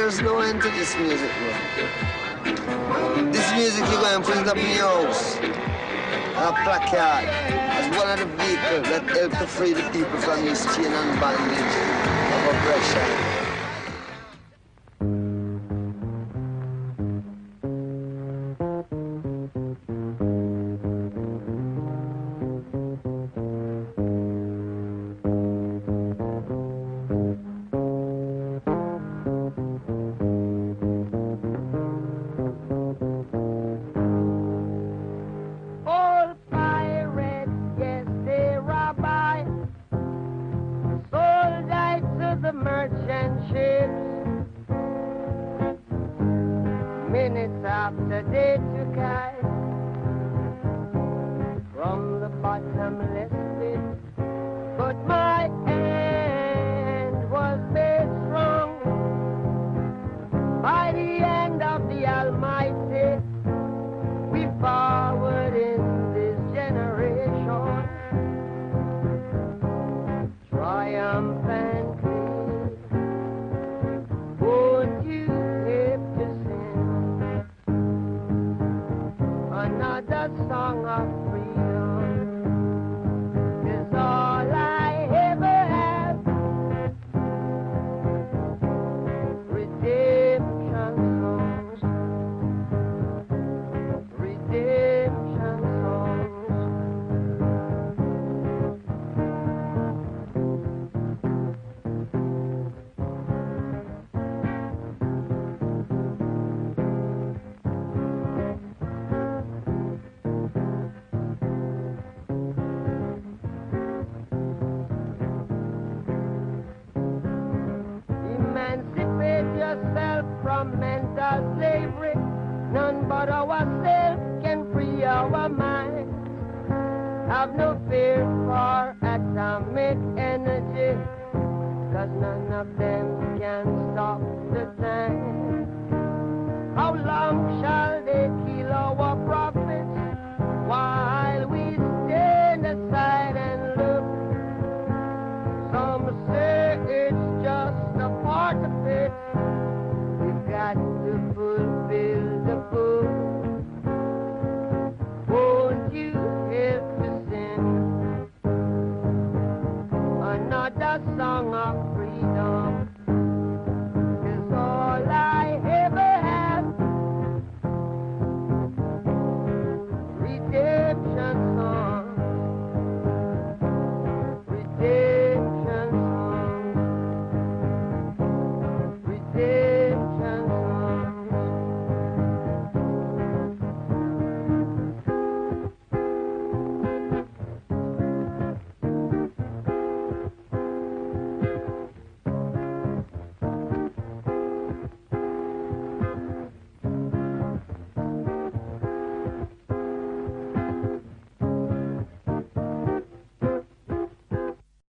there's no end to this music, bro. This music you're going to put it up in your house. A placard as one of the vehicles that help to free the people from this chain and bondage of oppression. Atomic energy, 'cause none of them can stop the time.